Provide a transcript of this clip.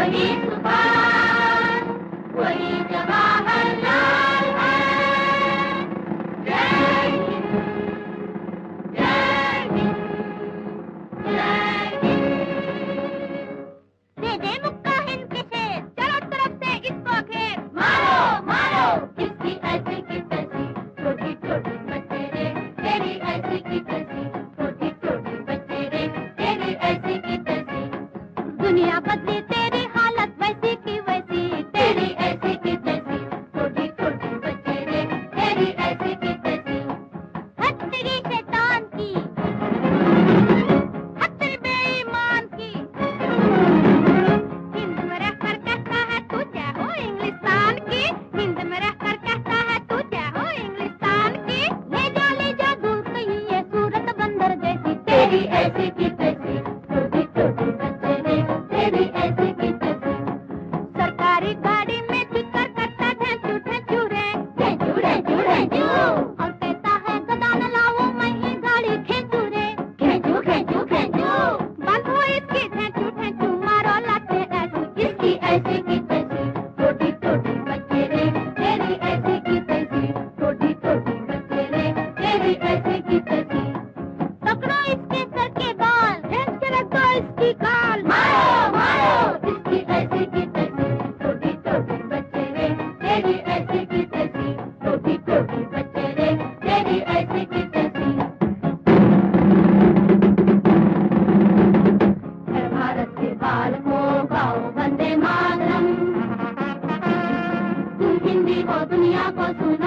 वही सुभाष, वही जवाहरलाल है। जय हिंद, जय हिंद, जय हिंद। दे दे मुक्का हिंद के शेर, चारों तरफ से इसको घेर। मारो मारो इसकी ऐसी की तैसी, छोटी छोटी बच्चे रे तेरी ऐसी की तैसी, छोटी छोटी बच्चे रे तेरी ऐसी की तैसी। दुनिया बदली तेरी हालत वैसी की वैसी, तेरी ऐसी की तैसी, छोटी छोटी बच्चे रे तेरी ऐसी की तैसी। हद तेरी शैतान की, हद तेरी बेईमान की। हिंद में रहकर कहता है तू जय हो इंग्लिस्तान की, हिंद में रहकर कहता है तू जय हो इंग्लिस्तान की। ले जा दूर कहीं ये सूरत बंदर जैसी, तेरी ऐसी की तैसी, छोटी छोटी बच्चे रे तेरी ऐसी की तैसी। सरकारी गाड़ी में फिकर करता ढेंचू ढेंचू रे, ढेंचू ढेंचू ढेंचू। और कहता है गदा न लाओ मैं ही गाड़ी खींचू रे, खींचू खींचू खींचू। बांधो इसकी ढेंचू ढेंचू, मारो लाते ऐसी, इसकी ऐसी की तैसी, छोटी छोटी बच्चे रे तेरी ऐसी की तैसी, छोटी छोटी बच्चे रे तेरी ऐसी की तैसी। पकड़ो इसके सर के बाल, खींच के रख दो इसकी खाल। मारो मारो इसकी ऐसी की तैसी, छोटी छोटी बच्चे रे तेरी ऐसी की तैसी, छोटी छोटी बच्चे रे तेरी ऐसी की तैसी। भारत के बाल को गाओ वंदे मातरम, तुम हिंदी को दुनिया को सुना